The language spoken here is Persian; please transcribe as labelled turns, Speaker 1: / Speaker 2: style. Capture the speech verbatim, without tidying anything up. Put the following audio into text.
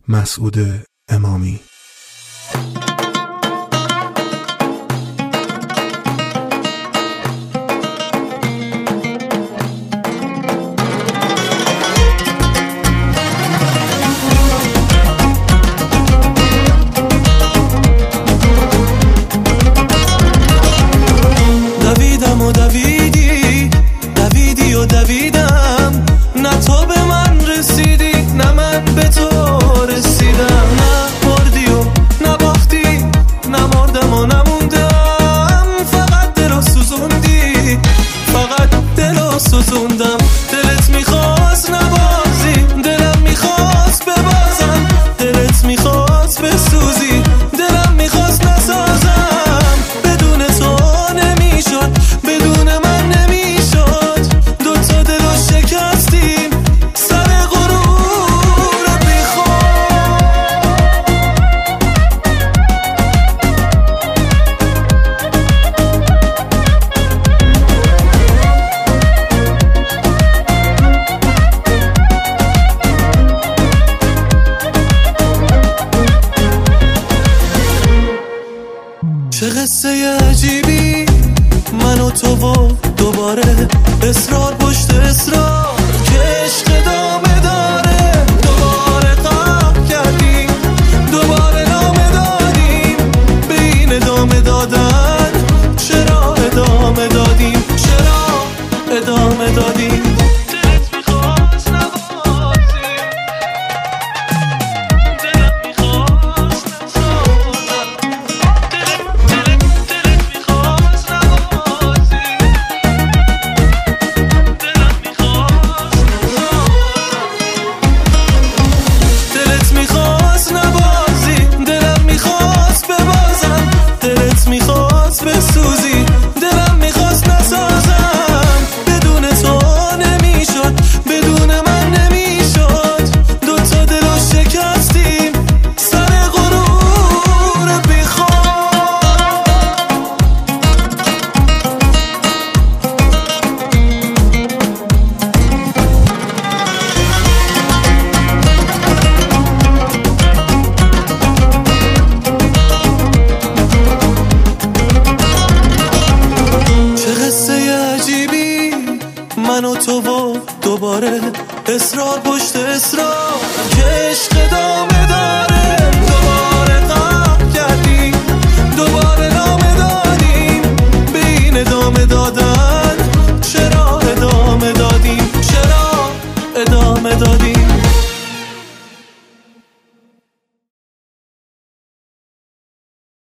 Speaker 1: مسعود امامی.
Speaker 2: دویدم و دویدی دویدی و دویدم، نه تو به من رسیدی نه من به تو رسیدم، نه بردی و نه باختی، نه مردم و نموندم، فقط دل و سوزوندی، فقط دل و سوزوندم. دلت میخواست نبازی، دلم میخواست ببازم، دلت میخواست بسوزی، دلم میخواست نسازم. بدون تو نمیشد، بدون من نمیشد، دوتا دل رو شکستیم سر غرور بیخواد. چه قصه عجیبی، من و تو و دوباره اصرار پشت اصرار که عشق ادامه داره. دوباره قهر کردیم، دوباره نامه دادیم، به این ادامه دادن چرا ادامه دادیم، چرا ادامه دادیم. دلت میخواست نبازی، دلت میخواست نسازم، دلت دلت میخواست نبازی، دلم میخواست دلت میخواست نبازی، دلم میخواست ببازم، دلت میخواست بسوزی، دلم میخواست نسازم. بدون تو نمیشد، بدون من نمیشد، دوتا دل رو شکستیم سر غرور بیخواد. چه قصه عجیبی، من و تو و دوباره اصرار پشت اصرار که عشق ادامه